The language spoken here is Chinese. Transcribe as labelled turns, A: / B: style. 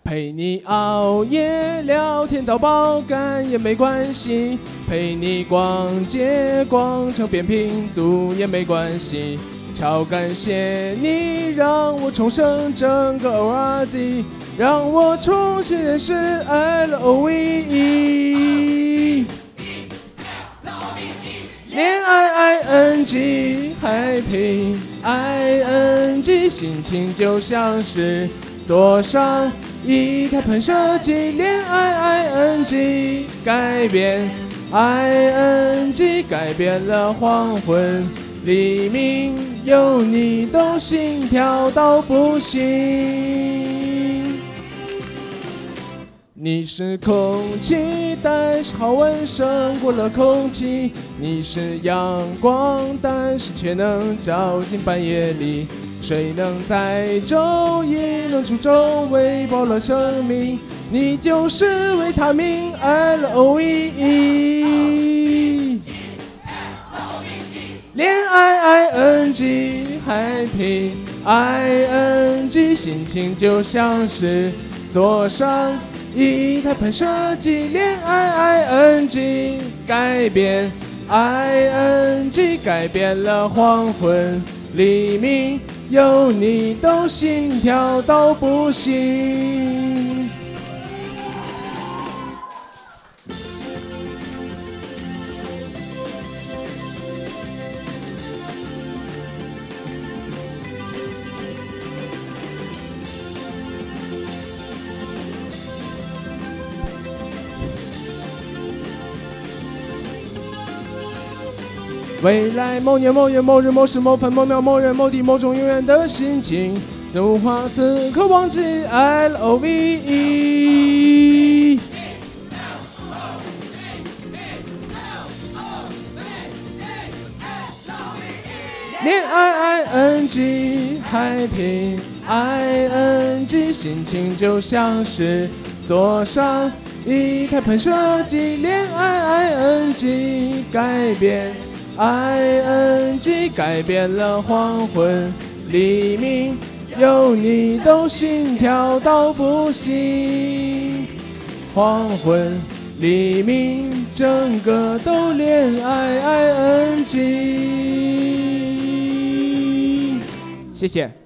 A: 陪你熬夜聊天到爆肝也没关系，陪你逛街广场扁平足也没关系。超感谢你让我重生整个 ORZ， 让我重新认识 LOVE。恋爱 ING happy ING， 心情就像是坐上一台喷射机。恋爱 ING 改变 ING， 改变了黄昏黎明，有你都心跳到不行。你是空气，但是好闻胜过了空气。你是阳光，但是却能照进半夜里。谁能在周一能出周，喂饱了生命？你就是维他命 LOVE。恋爱 ING happy ING， 心情就像是坐上一台喷射机。恋爱 ING 改变 ING， 改变了黄昏黎明，有你都心跳到不行。未来某年某月某日某时某分某秒某人某地某种永远的心情，人无法此刻忘记 LOVE。 恋爱 ING happy ING， 心情就像是坐上一台喷射机。恋爱 ING 改变ING， 改变了黄昏黎明，有你都心跳到不行。黄昏黎明，整个都恋爱 ING。谢谢。